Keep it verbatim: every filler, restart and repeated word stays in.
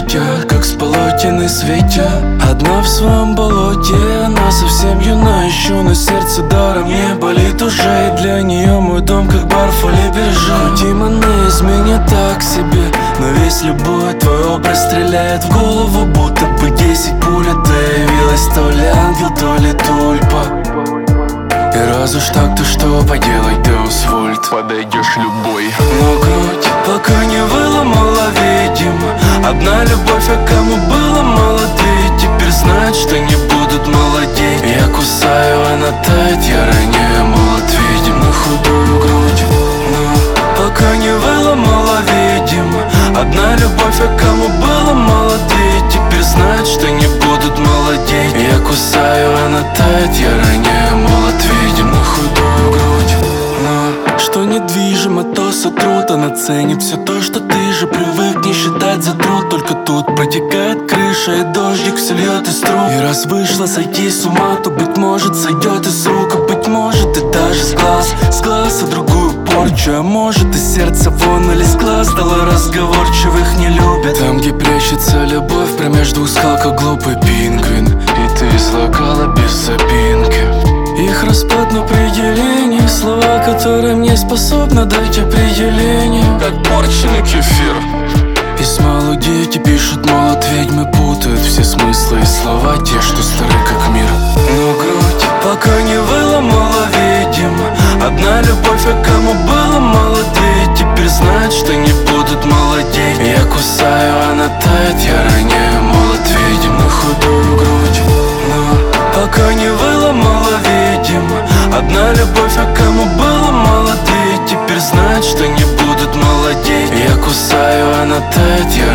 летят, как с полотен и светят. Одна в своем болоте, она совсем юна еще, но сердце даром не болит уже. И для нее мой дом как бар в Фалиберже. Хоть им она изменит так себе, но весь любой твой образ стреляет в голову, будто бы десять пуль. Ты явилась то ли ангел, то ли тульпа. И раз уж так, то что поделать, ты усвольт, подойдешь любой. Но грудь пока не выломала, видимо. Одна любовь, а кому было мало, две теперь знают, что не будут молодеть. Я кусаю, она тает, я роняю молот, видим на худую грудь. Но пока не выломала, видимо. Одна любовь, а кому было мало, две теперь знают, что не будут молодеть. Я кусаю, она тает, я роняю молот, видим на худую грудь. Но что недвижимо, то сотрут. Она ценит все то, что ты же привык не считать за труд. Только тут протекает крыша, и дождик все льет из труб. И раз вышла сойти с ума, то, быть может, сойдет из рук. А быть может, и даже с глаз, с глаз, а другую порчу. А может, и сердце вон или с глаз стало разговорчивых не любят. Там, где прячется любовь, промеж двух скал, как глупый пингвин. И ты излагала без запинки их распад на определение, слова, которым не способна дать определение. Как порченый кефир. Письма дети пишут, мол, от ведьмы путают все смыслы и слова, те, что стары как мир. Но грудь пока не выломала, видимо. Одна любовь, а кому было мало, две теперь знают, что не будут молодеть. Я кусаю, она тает, я роняю молот, видим на худую грудь. Но пока не выломала, видимо. Одна любовь, а кому было мало, две теперь знают, что не будут молодеть. Я кусаю, она тает, я